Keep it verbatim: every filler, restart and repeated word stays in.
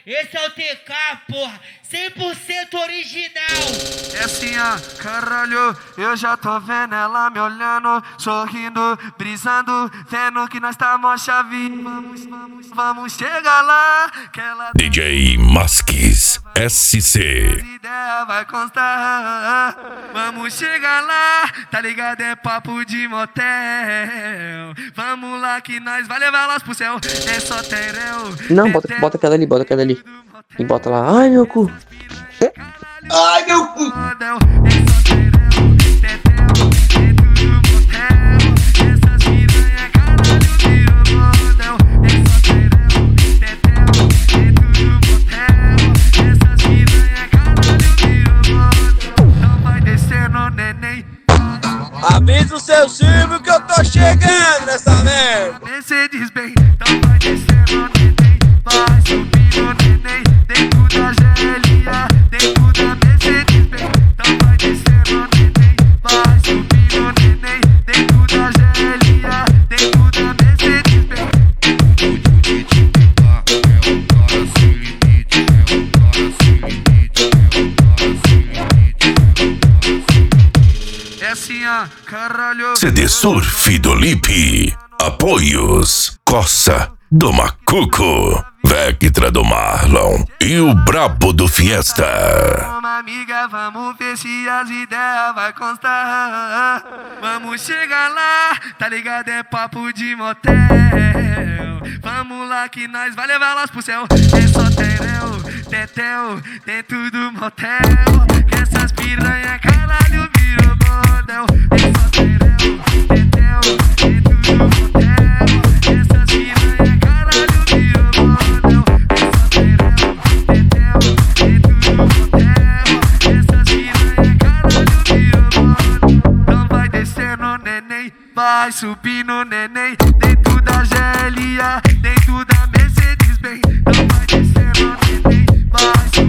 Esse é o T K, porra, cem por cento original. É assim, ó, caralho, eu já tô vendo ela me olhando, sorrindo, brisando, vendo que nós tá mó chave. Vamos, vamos, vamos chegar lá, que ela D J Masques S C. ideia vai constar. Vamos chegar lá, tá ligado? É papo de motel. Vamos lá que nós vai levar elas pro céu. É só tereu. Não, bota, bota aquela ali, bota aquela ali. E bota lá, ai meu cu. Ai, meu cu! Avisa o seu Silvio que eu tô chegando nessa merda. Mercedes bem, então vai descendo, neném. Vai subindo, neném. Dentro da gelinha, dentro da Mercedes bem, então vai descendo, neném. Vai subindo, neném. Dentro da gelinha, dentro da Mercedes bem. É um cara sem limite, é um cara sem limite, é um cara sem limite, é assim, ó, caralho. C D Surf do Lipe. Apoios Coça do Macuco, Vectra do Marlon e o Brabo do Fiesta. Uma amiga, vamos ver se as ideias vai constar. Vamos chegar lá, tá ligado? É papo de motel. Vamos lá que nós vai levar elas pro céu. É só tereu, tetel, dentro do motel. Essas piranha, caralho, virou model. É só tereu, tetel, dentro do motel. Essas piranha, caralho, virou model. É só tereu, tetel, dentro do motel. Essas piranha, caralho, virou model. Então vai descendo, neném. Vai subindo, neném. Dentro da gelia, dentro da Mercedes bem. Então vai descendo, neném. Vai subindo.